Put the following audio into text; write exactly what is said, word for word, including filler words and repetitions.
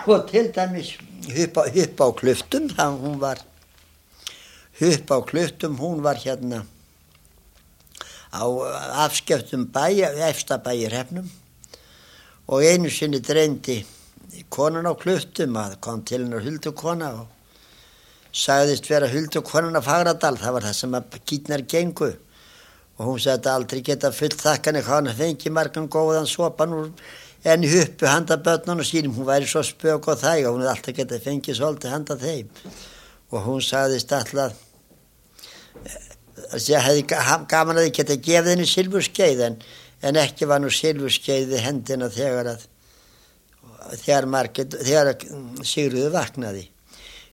og til dæmis upp á, upp á Kluftum, það hún var upp á Kluftum, hún var hérna á afskeftum bæ, efsta bæ í Hrefnum og einu sinni dreymdi konan á Kluftum að kom til hennar huldukona og sagðist vera huldukonan af Fagradal, það var það sem að kýtnar gengu og hún sagði að aldrei geta fullt þakkan eitthvað hann fengi margan góðan sopan úr en huppu handa börnunum sínum, hún væri svo spök og þæg og hún hefði alltaf getað fengið svolítið handa þeim og hún sagðist alltaf að ég hefði gaman að ég geta gefið henni silfurskeið en, en ekki var nú silfurskeið við hendina þegar að þegar, margir, þegar Sigríður vaknaði.